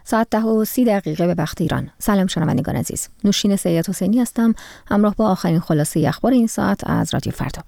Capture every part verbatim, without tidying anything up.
ساعت ده و سی دقیقه به وقت ایران. سلام شنوندگان عزیز. نوشین سید حسینی هستم، همراه با آخرین خلاصه اخبار این ساعت از رادیو فردا.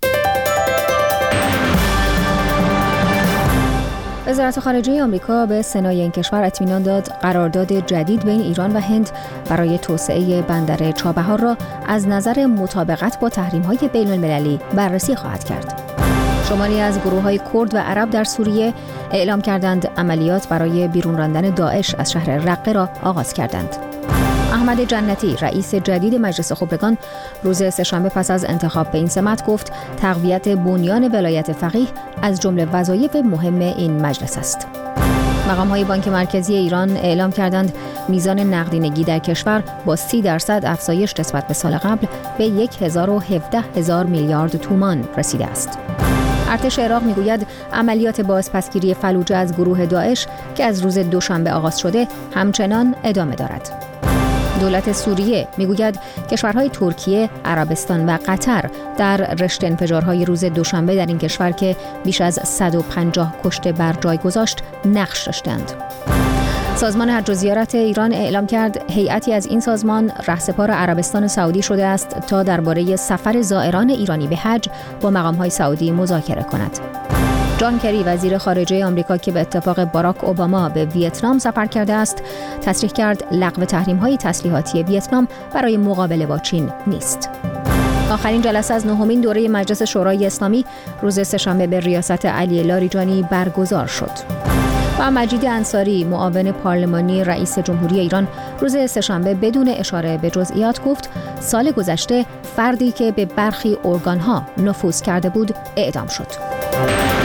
وزارت خارجه آمریکا به سنای این کشور اطمینان داد قرارداد جدید بین ایران و هند برای توسعه بندر چابهار را از نظر مطابقت با تحریم‌های بین‌المللی بررسی خواهد کرد. شماری از گروه‌های کرد و عرب در سوریه اعلام کردند عملیات برای بیرون راندن داعش از شهر رقه را آغاز کردند. احمد جنتی، رئیس جدید مجلس خبرگان، روز سه‌شنبه پس از انتخاب به این سمت گفت تقویت بنیان ولایت فقیه از جمله وظایف مهم این مجلس است. مقام‌های بانک مرکزی ایران اعلام کردند میزان نقدینگی در کشور با سی درصد افزایش نسبت به سال قبل به هزار و هفده هزار میلیارد تومان رسیده است. ارتش عراق میگوید عملیات بازپسگیری فلوجه از گروه داعش که از روز دوشنبه آغاز شده همچنان ادامه دارد. دولت سوریه میگوید کشورهای ترکیه، عربستان و قطر در رشته انفجارهای روز دوشنبه در این کشور که بیش از صد و پنجاه کشته بر جای گذاشت نقش داشتند. سازمان حج و زیارت ایران اعلام کرد هیئتی از این سازمان رهسپار عربستان سعودی شده است تا درباره سفر زائران ایرانی به حج با مقام‌های سعودی مذاکره کند. جان کری، وزیر خارجه آمریکا که به اتفاق باراک اوباما به ویتنام سفر کرده است، تصریح کرد لغو تحریم‌های تسلیحاتی ویتنام برای مقابله با چین نیست. آخرین جلسه از نهمین دوره مجلس شورای اسلامی روز سه‌شنبه به ریاست علی لاریجانی برگزار شد. و مجید انصاری، معاون پارلمانی رئیس جمهوری ایران، روز سه‌شنبه بدون اشاره به جزئیات گفت سال گذشته فردی که به برخی ارگان‌ها نفوذ کرده بود اعدام شد.